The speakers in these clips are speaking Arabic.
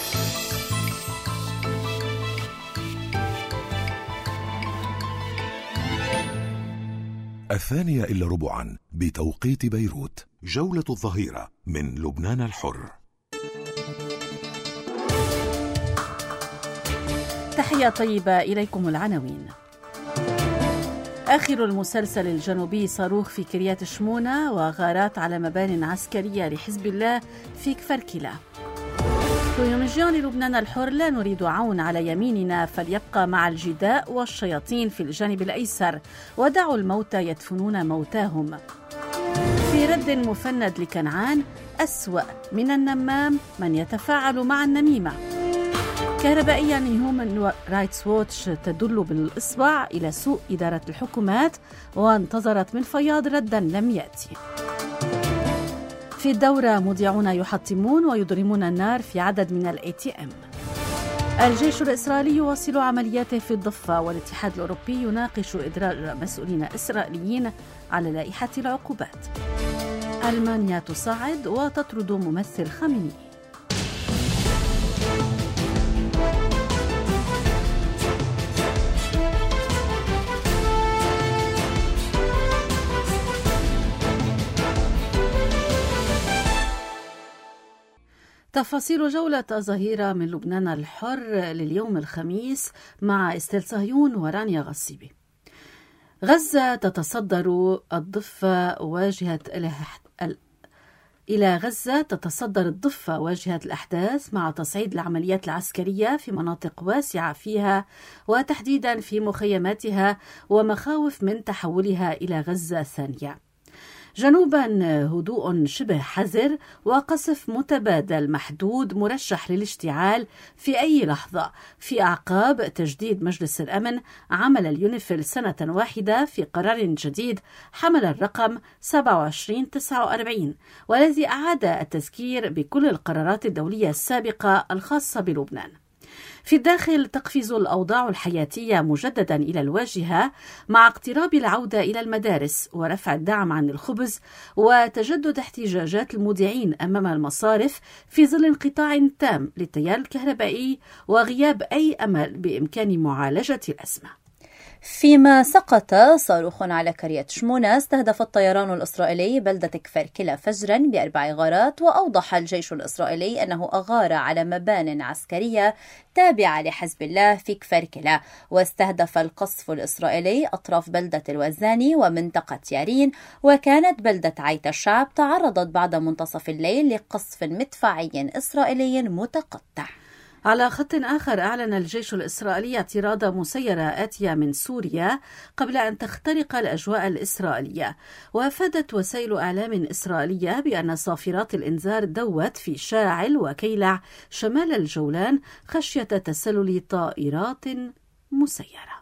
الثانية إلا ربعا بتوقيت بيروت، جولة الظهيرة من لبنان الحر. تحية طيبة إليكم. العناوين: آخر المسلسل الجنوبي صاروخ في كريات شمونة، وغارات على مبان عسكرية لحزب الله في كفركلة. كويومجيان للبنان الحر: لا نريد عون على يميننا، فليبقى مع الجداء والشياطين في الجانب الأيسر، ودعوا الموتى يدفنون موتاهم. في رد مفند لكنعان: أسوأ من النمام من يتفاعل مع النميمة. كهربائيا هيومن رايتس ووتش تدل بالإصبع إلى سوء إدارة الحكومات، وانتظرت من فياض ردا لم يأتي. في الدورة مذيعون يحطمون ويضرمون النار في عدد من الATM. الجيش الإسرائيلي يواصل عملياته في الضفة، والاتحاد الأوروبي يناقش إدراج مسؤولين إسرائيليين على لائحة العقوبات. ألمانيا تصعد وتطرد ممثل خامنئي. تفاصيل جولة الظهيرة من لبنان الحر لليوم الخميس مع استيل صهيون ورانيا غصيبي. غزة تتصدر الضفة واجهة الأحداث مع تصعيد العمليات العسكرية في مناطق واسعة فيها، وتحديدا في مخيماتها، ومخاوف من تحولها إلى غزة ثانية. جنوبا هدوء شبه حذر وقصف متبادل محدود مرشح للاشتعال في أي لحظة، في أعقاب تجديد مجلس الأمن عمل اليونيفيل سنة واحدة في قرار جديد حمل الرقم 2749، والذي أعاد التذكير بكل القرارات الدولية السابقة الخاصة بلبنان. في الداخل تقفز الأوضاع الحياتية مجددا إلى الواجهة مع اقتراب العودة إلى المدارس ورفع الدعم عن الخبز وتجدد احتجاجات المودعين أمام المصارف في ظل انقطاع تام للتيار الكهربائي وغياب أي أمل بإمكان معالجة الأزمة. فيما سقط صاروخ على كريات شمونة، استهدف الطيران الإسرائيلي بلدة كفركلة فجرا ب4 غارات، وأوضح الجيش الإسرائيلي أنه أغار على مبان عسكرية تابعة لحزب الله في كفركلة. واستهدف القصف الإسرائيلي أطراف بلدة الوزاني ومنطقة يارين، وكانت بلدة عيت الشعب تعرضت بعد منتصف الليل لقصف مدفعي إسرائيلي متقطع. على خط آخر، أعلن الجيش الإسرائيلي اعتراض مسيرة آتية من سوريا قبل أن تخترق الأجواء الإسرائيلية. وأفادت وسائل إعلام إسرائيلية بأن صافرات الإنذار دوت في شاعل وكيلع شمال الجولان خشية تسلل طائرات مسيرة.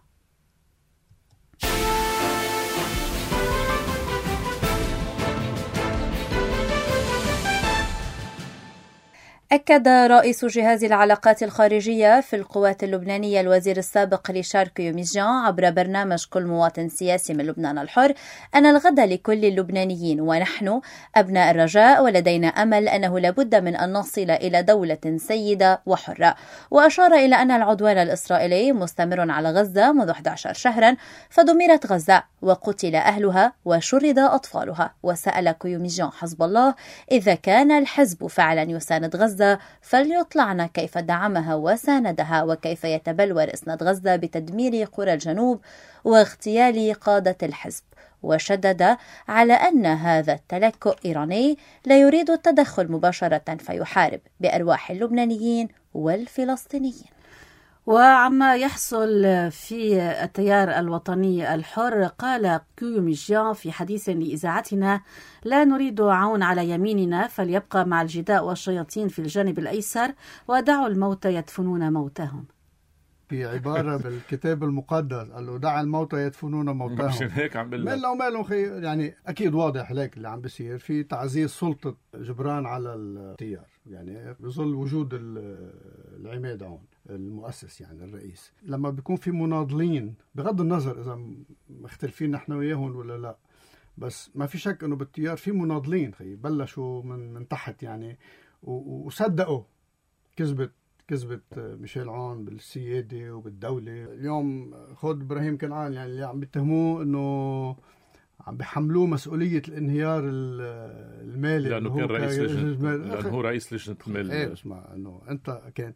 أكد رئيس جهاز العلاقات الخارجية في القوات اللبنانية الوزير السابق ريشار كويومجيان عبر برنامج كل مواطن سياسي من لبنان الحر أن الغد لكل اللبنانيين، ونحن أبناء الرجاء ولدينا أمل أنه لابد من أن نصل إلى دولة سيدة وحرة. وأشار إلى أن العدوان الإسرائيلي مستمر على غزة منذ 11 شهرا، فدمرت غزة وقتل أهلها وشرد أطفالها. وسأل كويومجيان حزب الله: إذا كان الحزب فعلا يساند غزة فليطلعنا كيف دعمها وساندها، وكيف يتبلور إسناد غزة بتدمير قرى الجنوب واغتيال قادة الحزب. وشدد على أن هذا التلكؤ إيراني لا يريد التدخل مباشرة فيحارب بأرواح اللبنانيين والفلسطينيين. وعما يحصل في التيار الوطني الحر، قال كويومجيان في حديث لإذاعتنا: لا نريد عون على يميننا، فليبقى مع الجداء والشياطين في الجانب الأيسر، ودعوا الموتى يدفنون موتهم. في عبارة بالكتاب المقدس قال له: دع الموتى يدفنون موتاهم. مش هيك عم بقول لك مالهم يعني أكيد واضح لك اللي عم بيصير في تعزيز سلطة جبران على التيار، يعني بظل وجود العماد هون المؤسس يعني الرئيس. لما بيكون في مناضلين بغض النظر إذا مختلفين نحن وياهم ولا لا، بس ما في شك إنه بالتيار في مناضلين بلشوا من تحت يعني، وصدقوا كذبة كذبت ميشيل عون بالسيادة وبالدولة. اليوم خد إبراهيم كنعان يعني اللي عم بيتهموه إنه عم بيحملوه مسؤولية الانهيار المالي لأنه كان رئيس لجنة، لأنه هو رئيس لجنة المال. ايه اسمع انه انت كان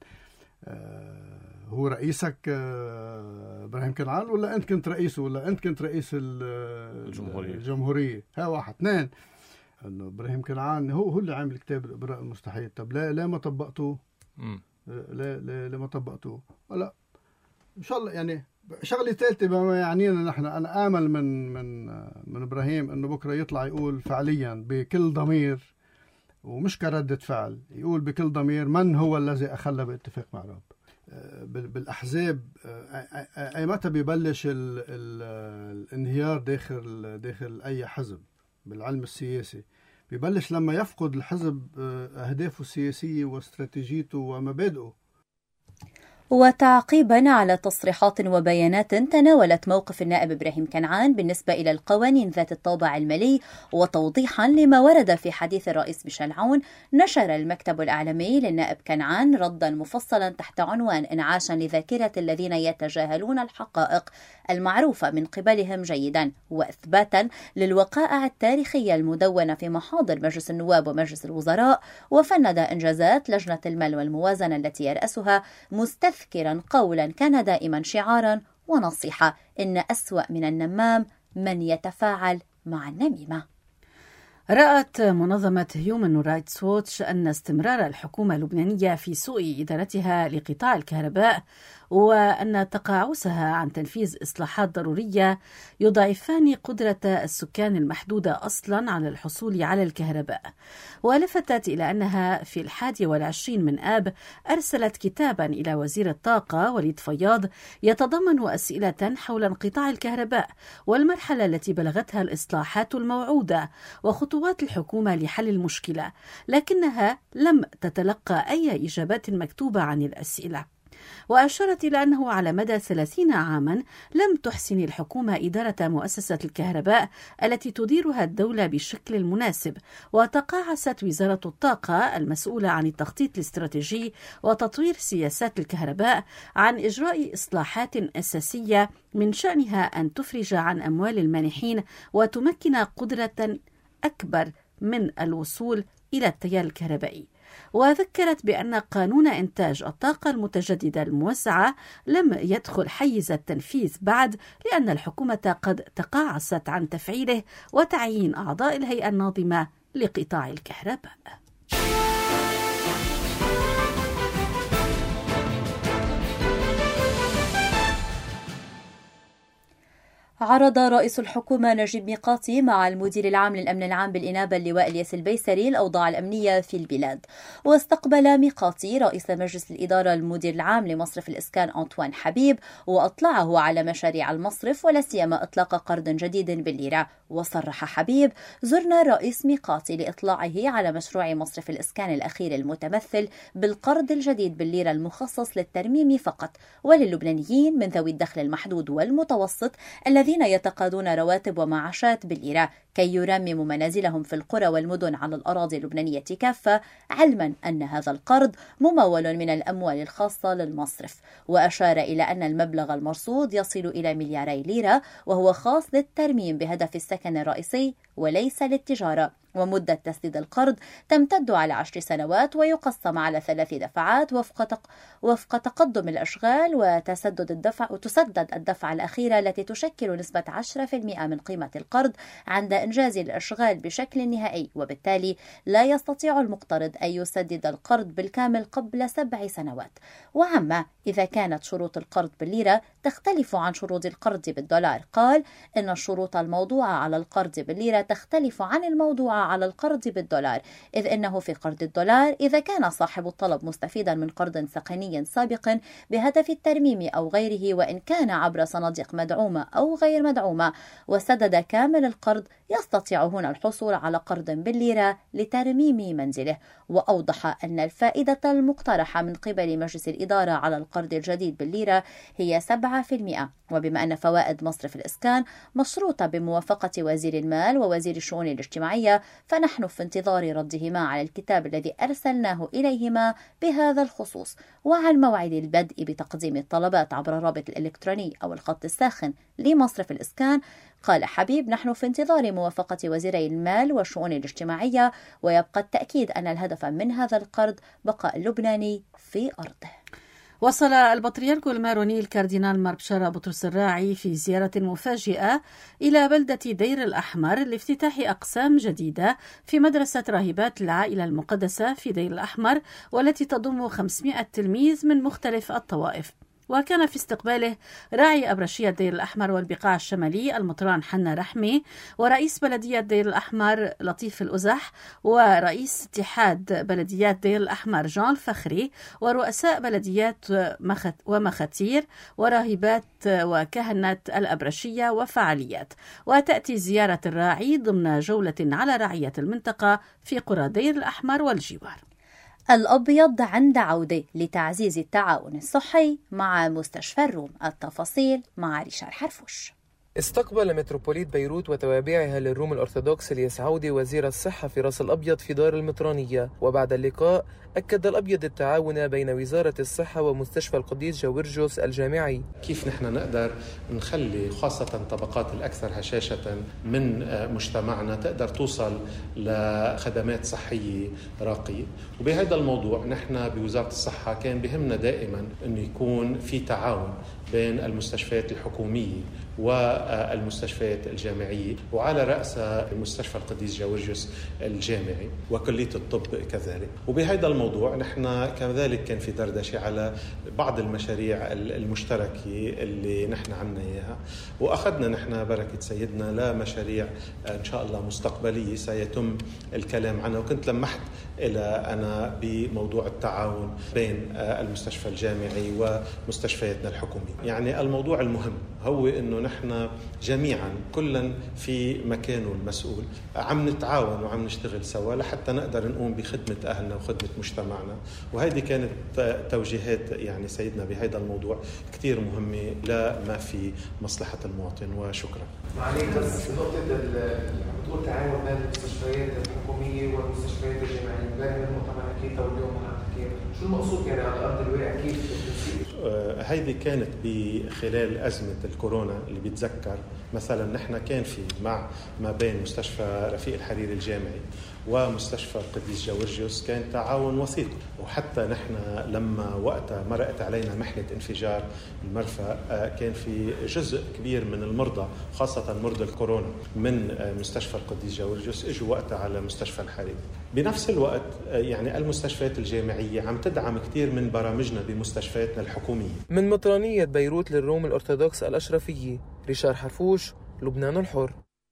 هو رئيسك إبراهيم كنعان، ولا انت كنت رئيسه، ولا انت كنت رئيس الجمهورية. ها واحد. اثنين، انه إبراهيم كنعان هو اللي عامل كتاب الإبراء المستحيل. طب لا ما طبقتوه؟ لا ما طبقتوه ولا ان شاء الله. يعني شغله ثالثه بما يعنينا نحن، انا امل من ابراهيم انه بكره يطلع يقول فعليا بكل ضمير ومش كردة فعل، يقول بكل ضمير من هو الذي اخل باتفاق مع رب. بالاحزاب اي متى بيبلش الانهيار داخل اي حزب بالعلم السياسي؟ بيبلش لما يفقد الحزب اهدافه السياسيه واستراتيجيته ومبادئه. وتعقيبا على تصريحات وبيانات تناولت موقف النائب إبراهيم كنعان بالنسبة إلى القوانين ذات الطابع المالي، وتوضيحا لما ورد في حديث الرئيس ميشيل عون، نشر المكتب الإعلامي للنائب كنعان ردا مفصلا تحت عنوان إنعاشا لذاكرة الذين يتجاهلون الحقائق المعروفة من قبلهم جيدا، وإثباتا للوقائع التاريخية المدونة في محاضر مجلس النواب ومجلس الوزراء، وفند إنجازات لجنة المال والموازنة التي يرأسها، مستذكرا قولا كان دائما شعارا ونصيحة: إن أسوأ من النمام من يتفاعل مع النميمة. رأت منظمة هيومن رايتس ووتش أن استمرار الحكومة اللبنانية في سوء إدارتها لقطاع الكهرباء وأن تقاعسها عن تنفيذ إصلاحات ضرورية يضعفان قدرة السكان المحدودة أصلا على الحصول على الكهرباء. ولفتت إلى أنها في 21 من آب أرسلت كتابا إلى وزير الطاقة وليد فياض يتضمن أسئلة حول انقطاع الكهرباء والمرحلة التي بلغتها الإصلاحات الموعودة وخطوات الحكومة لحل المشكلة، لكنها لم تتلقى أي إجابات مكتوبة عن الأسئلة. وأشارت إلى أنه على مدى 30 عاما لم تحسن الحكومة إدارة مؤسسة الكهرباء التي تديرها الدولة بشكل المناسب، وتقاعست وزارة الطاقة المسؤولة عن التخطيط الاستراتيجي وتطوير سياسات الكهرباء عن إجراء إصلاحات أساسية من شأنها أن تفرج عن أموال المانحين وتمكن قدرة أكبر من الوصول إلى التيار الكهربائي. وذكرت بأن قانون إنتاج الطاقة المتجددة الموسعة لم يدخل حيز التنفيذ بعد، لأن الحكومة قد تقاعست عن تفعيله وتعيين أعضاء الهيئة الناظمة لقطاع الكهرباء. عرض رئيس الحكومة نجيب ميقاتي مع المدير العام للأمن العام بالإنابة اللواء الياس البيسري الأوضاع الأمنية في البلاد. واستقبل ميقاتي رئيس مجلس الإدارة المدير العام لمصرف الإسكان أنطوان حبيب، وأطلعه على مشاريع المصرف ولا سيما إطلاق قرض جديد بالليرة. وصرح حبيب: زرنا الرئيس ميقاتي لإطلاعه على مشروع مصرف الإسكان الأخير المتمثل بالقرض الجديد بالليرة المخصص للترميم فقط وللبنانيين من ذوي الدخل المحدود والمتوسط الذين يتقاضون رواتب ومعاشات بالليرة كي يرمموا منازلهم في القرى والمدن على الأراضي اللبنانية كافة، علما أن هذا القرض ممول من الأموال الخاصة للمصرف. وأشار إلى أن المبلغ المرصود يصل إلى 2 مليار ليرة، وهو خاص للترميم بهدف السكن الرئيسي وليس للتجارة. ومدة تسديد القرض تمتد على 10 سنوات ويقسم على 3 دفعات وفق تقدم الأشغال، وتسدد الدفعة الأخيرة التي تشكل نسبة 10% من قيمة القرض عند إنجاز الأشغال بشكل نهائي، وبالتالي لا يستطيع المقترض أن يسدد القرض بالكامل قبل 7 سنوات. وعما إذا كانت شروط القرض بالليرة تختلف عن شروط القرض بالدولار، قال إن الشروط الموضوعة على القرض بالليرة تختلف عن الموضوعة على القرض بالدولار، إذ إنه في قرض الدولار إذا كان صاحب الطلب مستفيدا من قرض سكني سابق بهدف الترميم أو غيره، وإن كان عبر صناديق مدعومة أو غير مدعومة، وسدد كامل القرض، يستطيع هنا الحصول على قرض بالليرة لترميم منزله. وأوضح أن الفائدة المقترحة من قبل مجلس الإدارة على القرض الجديد بالليرة هي 7%، وبما أن فوائد مصرف الإسكان مشروطة بموافقة وزير المال ووزير الشؤون الاجتماعية، فنحن في انتظار ردهما على الكتاب الذي أرسلناه إليهما بهذا الخصوص، وعن موعد البدء بتقديم الطلبات عبر الرابط الإلكتروني أو الخط الساخن لمصرف الإسكان. قال حبيب: نحن في انتظار موافقة وزيري المال والشؤون الاجتماعية، ويبقى التأكيد أن الهدف من هذا القرض بقاء اللبناني في أرضه. وصل البطريرك الماروني الكاردينال ماربشارا بطرس الراعي في زيارة مفاجئة إلى بلدة دير الأحمر لافتتاح أقسام جديدة في مدرسة راهبات العائلة المقدسة في دير الأحمر، والتي تضم 500 تلميذ من مختلف الطوائف. وكان في استقباله راعي أبرشية دير الأحمر والبقاع الشمالي المطران حنا رحمي، ورئيس بلدية دير الأحمر لطيف الأزح، ورئيس اتحاد بلديات دير الأحمر جان الفخري، ورؤساء بلديات ومخاتير وراهبات وكهنة الأبرشية وفعاليات. وتأتي زيارة الراعي ضمن جولة على رعية المنطقة في قرى دير الأحمر والجوار. الأبيض عند عودة لتعزيز التعاون الصحي مع مستشفى الروم. التفاصيل مع ريشار حرفوش. استقبل متروبوليت بيروت وتوابعها للروم الأرثوذكس الياس عودة وزير الصحة في راس الأبيض في دار المطرانية. وبعد اللقاء أكد الأبيض التعاون بين وزارة الصحة ومستشفى القديس جورجيوس الجامعي. كيف نحن نقدر نخلي خاصة الطبقات الأكثر هشاشة من مجتمعنا تقدر توصل لخدمات صحية راقية. وبهذا الموضوع نحن بوزارة الصحة كان بهمنا دائما أنه يكون في تعاون بين المستشفيات الحكومية والمستشفيات الجامعية، وعلى رأسها المستشفى القديس جورجيوس الجامعي وكلية الطب كذلك. وبهذا الموضوع نحن كذلك كان في دردشة على بعض المشاريع المشتركة اللي نحن عنا إياها، وأخذنا نحن بركة سيدنا لمشاريع إن شاء الله مستقبلية سيتم الكلام عنها. وكنت لمحت إلى أنا بموضوع التعاون بين المستشفى الجامعي ومستشفياتنا الحكومية. يعني الموضوع المهم هو إنه نحن جميعا كلا في مكانه المسؤول عم نتعاون وعم نشتغل سوا لحتى نقدر نقوم بخدمة أهلنا وخدمة مجتمعنا. وهذه كانت توجيهات يعني سيدنا بهذا الموضوع كتير مهمة لما في مصلحة المواطن. وشكرا. معليك بس نقطة بتقول تعاون بين المستشفيات الحكومية والمستشفيات الجامعية، لكن المؤتمر أكيد واليوم هنحكي شو المقصود يعني على أرض الواقع كيف بتصير؟ هذه كانت بخلال أزمة الكورونا اللي بيتذكر مثلا نحن كان في ما بين مستشفى رفيق الحريري الجامعي ومستشفى القديس جورجيوس كان تعاون وثيق. وحتى نحن لما وقتها مرقت علينا محنة انفجار المرفأ كان في جزء كبير من المرضى خاصة مرضى الكورونا من مستشفى القديس جورجيوس اجوا وقتها على مستشفى الحريري. بنفس الوقت يعني المستشفيات الجامعية عم تدعم كتير من برامجنا بمستشفياتنا الحكومية. من مطرانية بيروت للروم الأرثوذكس الأشرفية، ريشار حرفوش، لبنان الحر.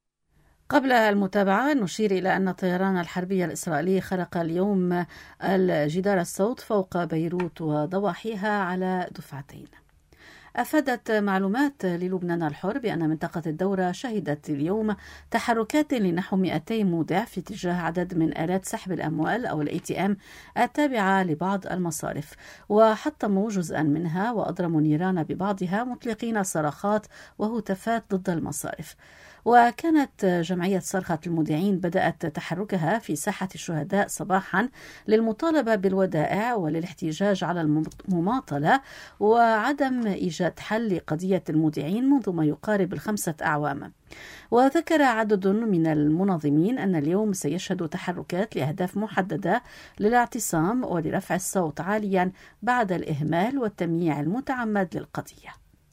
قبل المتابعة نشير إلى أن الطيران الحربي الإسرائيلي خرق اليوم الجدار الصوت فوق بيروت وضواحيها على دفعتين. أفادت معلومات للبنان الحر بأن منطقة الدورة شهدت اليوم تحركات لنحو 200 مودع في اتجاه عدد من آلات سحب الأموال أو ATM التابعة لبعض المصارف، وحطموا جزءا منها وأضرموا النيران ببعضها مطلقين صراخات وهتافات ضد المصارف. وكانت جمعية صرخة المودعين بدأت تحركها في ساحة الشهداء صباحا للمطالبة بالودائع وللاحتجاج على المماطلة وعدم إيجاد حل لقضية المودعين منذ ما يقارب 5 أعوام. وذكر عدد من المنظمين أن اليوم سيشهد تحركات لأهداف محددة للاعتصام ولرفع الصوت عاليا بعد الإهمال والتمييع المتعمد للقضية.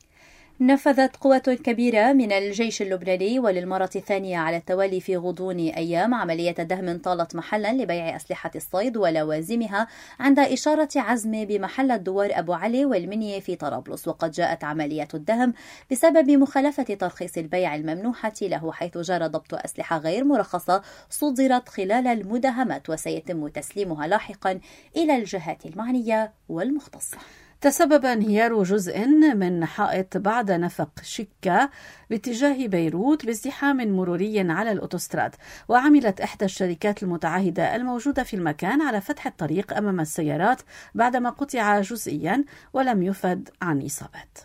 نفذت قوات كبيرة من الجيش اللبناني وللمرة الثانية على التوالي في غضون أيام عملية دهم طالت محلا لبيع أسلحة الصيد ولوازمها عند إشارة عزم بمحل الدوار أبو علي والمنية في طرابلس. وقد جاءت عملية الدهم بسبب مخالفة ترخيص البيع الممنوحة له، حيث جرى ضبط أسلحة غير مرخصة صدرت خلال المداهمات، وسيتم تسليمها لاحقا إلى الجهات المعنية والمختصة. تسبب انهيار جزء من حائط بعد نفق شكا باتجاه بيروت بازدحام مروري على الأوتوستراد، وعملت إحدى الشركات المتعهدة الموجودة في المكان على فتح الطريق أمام السيارات بعدما قطع جزئيا ولم يفد عن إصابات.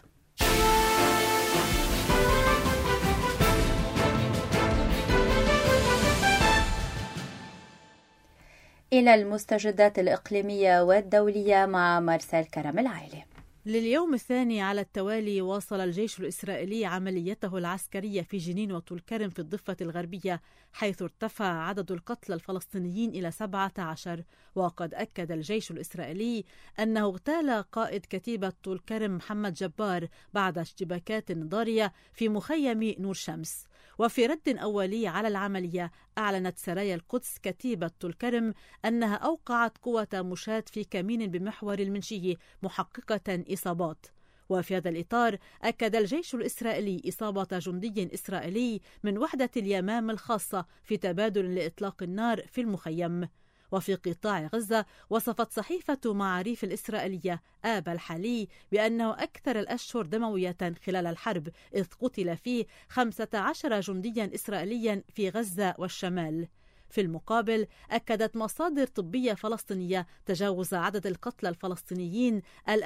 إلى المستجدات الإقليمية والدولية مع مارسيل كرم العائلي. لليوم الثاني على التوالي واصل الجيش الإسرائيلي عمليته العسكرية في جنين وطول كرم في الضفة الغربية، حيث ارتفع عدد القتلى الفلسطينيين إلى 17. وقد أكد الجيش الإسرائيلي أنه اغتال قائد كتيبة طول كرم محمد جبار بعد اشتباكات ضارية في مخيم نور شمس. وفي رد أولي على العملية، أعلنت سرايا القدس كتيبة طول كرم أنها أوقعت قوة مشاة في كمين بمحور المنشية محققة إصابات. وفي هذا الإطار أكد الجيش الإسرائيلي إصابة جندي إسرائيلي من وحدة اليمام الخاصة في تبادل لإطلاق النار في المخيم. وفي قطاع غزة، وصفت صحيفة معاريف الإسرائيلية آب الحالي بأنه أكثر الأشهر دموية خلال الحرب، إذ قتل فيه 15 جنديا إسرائيليا في غزة والشمال. في المقابل، أكدت مصادر طبية فلسطينية تجاوز عدد القتلى الفلسطينيين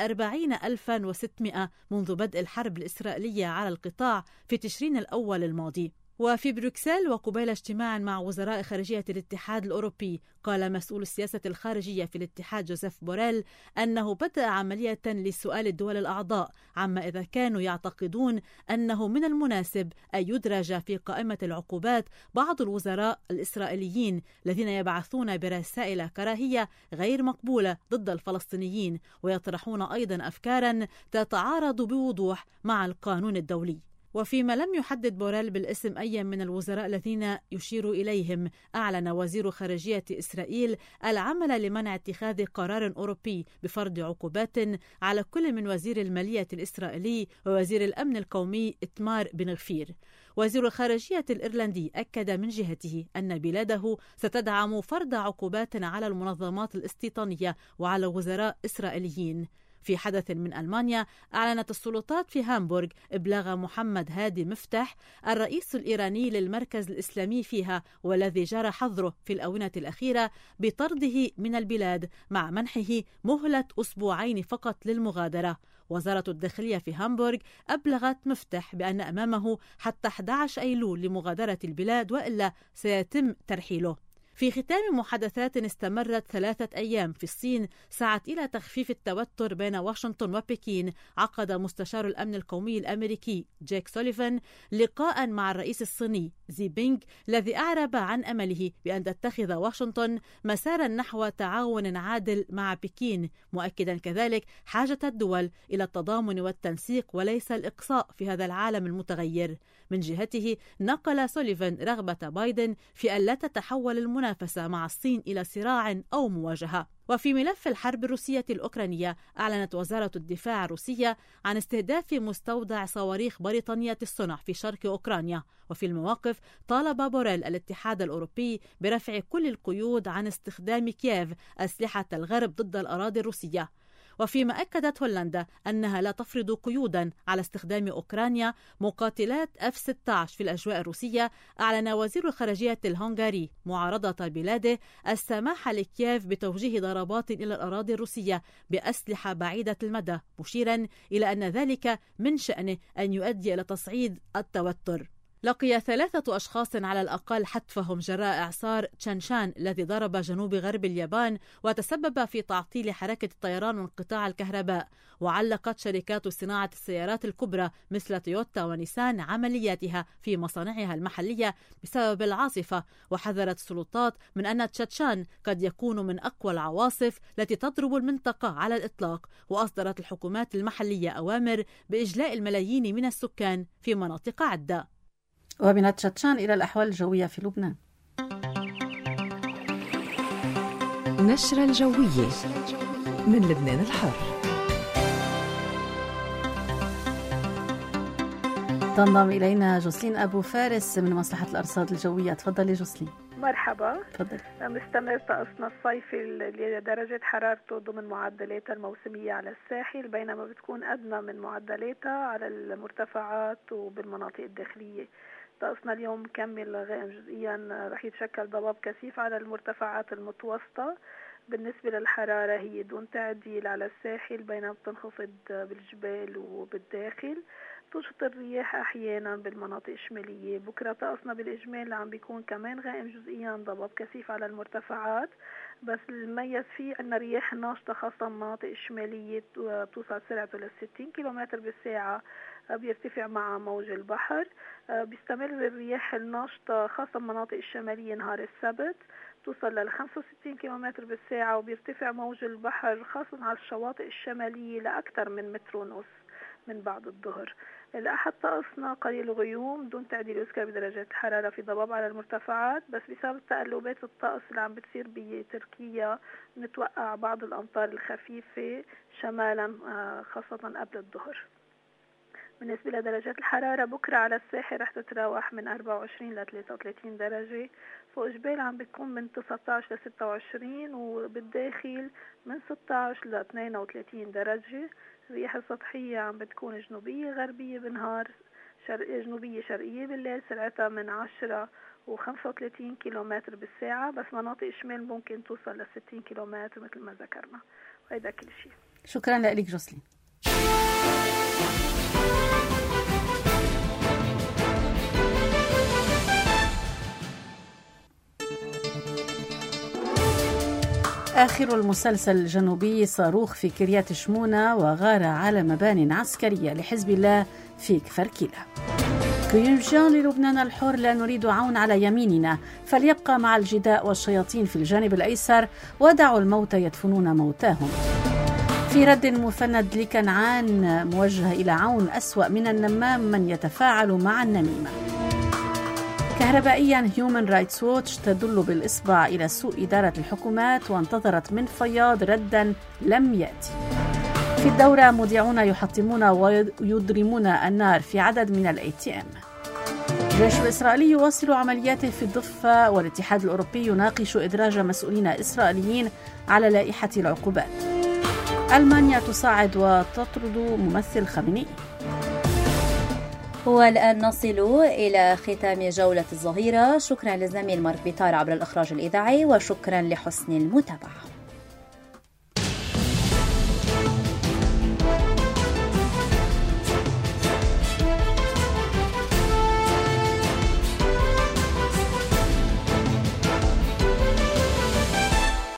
40,600 منذ بدء الحرب الإسرائيلية على القطاع في تشرين الأول الماضي. وفي بروكسل وقبيل اجتماع مع وزراء خارجية الاتحاد الأوروبي، قال مسؤول السياسة الخارجية في الاتحاد جوزيف بوريل أنه بدأ عملية لسؤال الدول الأعضاء عما إذا كانوا يعتقدون أنه من المناسب أن يدرج في قائمة العقوبات بعض الوزراء الإسرائيليين الذين يبعثون برسائل كراهية غير مقبولة ضد الفلسطينيين، ويطرحون أيضا أفكارا تتعارض بوضوح مع القانون الدولي. وفيما لم يحدد بوريل بالاسم أي من الوزراء الذين يشير إليهم، أعلن وزير خارجية إسرائيل العمل لمنع اتخاذ قرار أوروبي بفرض عقوبات على كل من وزير المالية الإسرائيلي ووزير الأمن القومي إتمار بن غفير. وزير الخارجية الإيرلندي أكد من جهته أن بلاده ستدعم فرض عقوبات على المنظمات الاستيطانية وعلى وزراء إسرائيليين. في حدث من ألمانيا، أعلنت السلطات في هامبورغ إبلاغ محمد هادي مفتح الرئيس الإيراني للمركز الإسلامي فيها، والذي جرى حظره في الآونة الأخيرة بطرده من البلاد مع منحه مهلة أسبوعين فقط للمغادرة. وزارة الداخلية في هامبورغ أبلغت مفتح بأن أمامه حتى 11 أيلول لمغادرة البلاد، وإلا سيتم ترحيله. في ختام محادثات استمرت 3 أيام في الصين سعت إلى تخفيف التوتر بين واشنطن وبكين، عقد مستشار الأمن القومي الأمريكي جيك سوليفان لقاء مع الرئيس الصيني زي بينغ، الذي أعرب عن أمله بأن تتخذ واشنطن مسارا نحو تعاون عادل مع بكين، مؤكدا كذلك حاجة الدول إلى التضامن والتنسيق وليس الإقصاء في هذا العالم المتغير. من جهته، نقل سوليفان رغبة بايدن في أن لا تتحول المنافسة مع الصين إلى صراع أو مواجهة. وفي ملف الحرب الروسية الأوكرانية، أعلنت وزارة الدفاع الروسية عن استهداف مستودع صواريخ بريطانية الصنع في شرق أوكرانيا. وفي المواقف، طالب بوريل الاتحاد الأوروبي برفع كل القيود عن استخدام كييف أسلحة الغرب ضد الأراضي الروسية. وفيما أكدت هولندا أنها لا تفرض قيودا على استخدام أوكرانيا مقاتلات F-16 في الأجواء الروسية، أعلن وزير الخارجية الهنغاري معارضة بلاده السماح لكييف بتوجيه ضربات إلى الأراضي الروسية بأسلحة بعيدة المدى، مشيرا إلى أن ذلك من شأنه أن يؤدي إلى تصعيد التوتر. لقي 3 أشخاص على الأقل حتفهم جراء إعصار تشانشان الذي ضرب جنوب غرب اليابان وتسبب في تعطيل حركة الطيران وانقطاع الكهرباء. وعلقت شركات صناعة السيارات الكبرى مثل تويوتا ونيسان عملياتها في مصانعها المحلية بسبب العاصفة، وحذرت السلطات من أن تشانشان قد يكون من أقوى العواصف التي تضرب المنطقة على الإطلاق. وأصدرت الحكومات المحلية أوامر بإجلاء الملايين من السكان في مناطق عدة. ومن تشاتشان إلى الأحوال الجوية في لبنان. نشرة الجوية من لبنان الحر. تنضم إلينا جوسلين أبو فارس من مصلحة الأرصاد الجوية. تفضلي جوسلين. مرحبا. تفضل. مستمر طقسنا الصيفي اللي درجة حرارته ضمن معدلاتها الموسمية على الساحل، بينما بتكون أدنى من معدلاتها على المرتفعات وبالمناطق الداخلية. طقسنا اليوم مكمل غائم جزئيا، رح يتشكل ضباب كثيف على المرتفعات المتوسطة. بالنسبة للحرارة هي دون تعديل على الساحل، بينما بتنخفض بالجبال وبالداخل. تنشط الرياح أحيانا بالمناطق الشمالية. بكرة طقسنا بالإجمال عم بيكون كمان غائم جزئيا، ضباب كثيف على المرتفعات، بس المميز فيه أن رياح ناشطة خاصة المناطق الشمالية توصل سرعته ل60 كيلومتر بالساعة، بيرتفع مع موج البحر. بيستمر الرياح الناشطة خاصة المناطق الشمالية نهار السبت، توصل ل 65 كيلومتر بالساعة، وبيرتفع موج البحر خاصة على الشواطئ الشمالية لأكثر من 1.5 متر من بعد الظهر. الأحد طقسنا قليل غيوم دون تعديل يذكر بدرجات الحرارة، في ضباب على المرتفعات، بس بسبب تقلبات الطقس اللي عم بتصير بتركيا نتوقع بعض الأمطار الخفيفة شمالا خاصة قبل الظهر. بالنسبة لدرجات الحرارة بكرة على الساحل رح تتراوح من 24 ل 33 درجة، فوق جبال عم بتكون من 19 ل 26، وبالداخل من 16 ل 32 درجة. الرياح السطحية عم بتكون جنوبية غربية بالنهار، جنوبية شرقية بالليل، سرعتها من 10 و 35 كيلومتر بالساعة، بس مناطق الشمال ممكن توصل ل 60 كيلومتر مثل ما ذكرنا. وهذا كل شيء. شكرا لك جوسلين. آخر المسلسل الجنوبي صاروخ في كريات شمونة وغارة على مبان عسكرية لحزب الله في كفر كلا. كيونجان للبنان الحر: لا نريد عون على يميننا، فليبقى مع الجداء والشياطين في الجانب الأيسر، ودعوا الموتى يدفنون موتاهم. في رد مفند لكنعان موجه إلى عون أسوأ من النمام من يتفاعل مع النميمة. كهربائيا هيومن رايتس ووتش تدل بالإصبع إلى سوء إدارة الحكومات، وانتظرت من فياض ردا لم يأتي. في الدورة مذيعون يحطمون ويضرمون النار في عدد من الATM. الجيش الإسرائيلي يواصل عملياته في الضفة، والاتحاد الأوروبي يناقش إدراج مسؤولين إسرائيليين على لائحة العقوبات. ألمانيا تصاعد وتطرد ممثل خامنئي. والآن نصل إلى ختام جولة الظهيرة. شكرا للزميل مارك بيطار عبر الإخراج الإذاعي، وشكرا لحسن المتابعة.